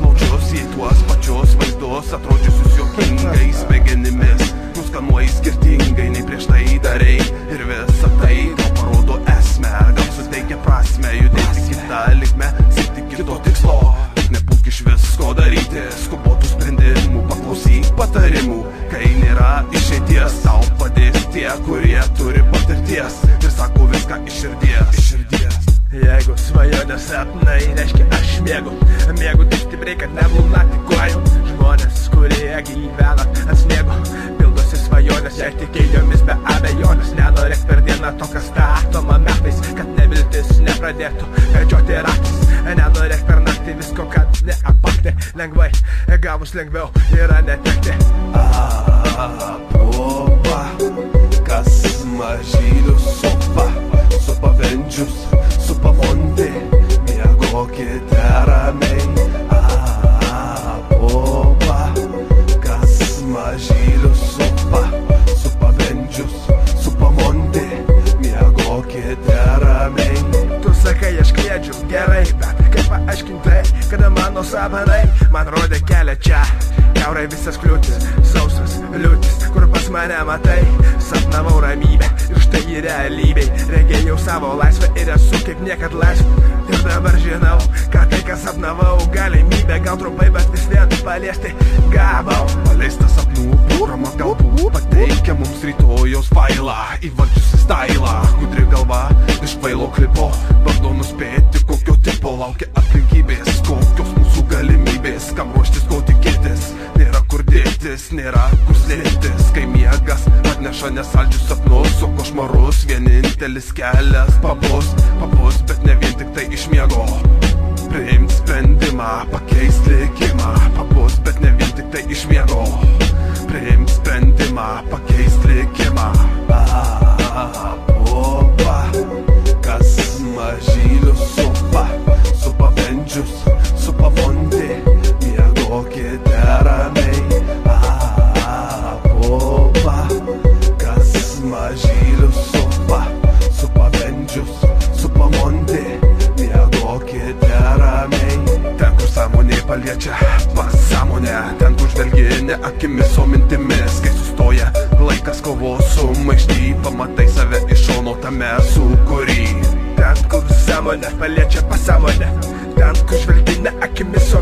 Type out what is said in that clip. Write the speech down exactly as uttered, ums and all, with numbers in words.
plaučius į tuos pačius vaizdus, atrodžiusius juokingai smegenimis. Nuskanuoji skirtingai nei prieš tai darei, ir visa tai tau parodo esmę, gal suteikia prasmę judėti kitą linkmę, siekti kito tikslo. Nebūk iš visko daryti skubotų sprendimų, paklausyk patarimų, kai nėra išeities, tau padės tie, kurie turi patirties ir sako viską iš širdies, iš širdies. Jeigu svajonės sapnai, reiškia aš mėgu, mėgu taip stipriai, kad neblunatikuoju. Žmonės, kurie gyvena ant sniego, pildosi svajonės, jei tikėjomis be abejonės. Nenorėk per dieną to, kas statoma metais, kad neviltis nepradėtų vedžioti ratais. Nenorėk per naktį visko, kad neapakti. Lengvai, gavus lengviau yra netekti. Apoba, kas mažylių supa, supa vendžius, supa monti, miegokite ramiai. Apoba, kas mažylių supa, supa vendžius, supa monti, miegokite ramiai. Tu sakai, aš kliedžiu gerai, bet kaip paaiškintai, kada mano sapnai man rodė kelią čia. Kiaurai visas kliūtis, sausas liūtis, kur pas mane matai, sapnavau ramybę ir štai į realybei. Regėjau savo laisvę ir esu kaip niekad laisvė. Ir dabar žinau, kad tai, ką sapnavau, galimybė gal trumpai, bet vis vien paliesti gavau. Paleistas sapnų pūrama galbūt pateikia mums rytojaus failą, įvaldžiusi stailą. Gudri galva iš kvailo klipo, bando nuspėti, kokio tipo laukia aplinkybės, kokios mūsų galimybės, kam ruoštis, ko tikėtis. Nėra kur dėtis, nėra kur slėptis, kai miegas atneša nesaldžius sapnus, o košmarus vienintelis kelias pabus, pabus, bet ne vien tik tai iš miego. Priimt sprendimą, pakeist likimą, pabus, bet ne vien tik tai iš miego. Priimt sprendimą, pakeist likimą. Apoba, kas mažylių supa, supa vendžius, supa monti, miegokite ramiai. Apoba, kas mažylių supa, supa vendžius, supa monti, miegokite ramiai. Ten, kur sąmonė paliečia pasąmonę, ten, kur žvelgi ne akimis, o mintimis, kai sustoja laikas kovos su maišty, pamatai save iš šono tame sūkury. Ten, kur sąmonė paliečia pasąmonę, ten, kur žvelgi ne akimis, o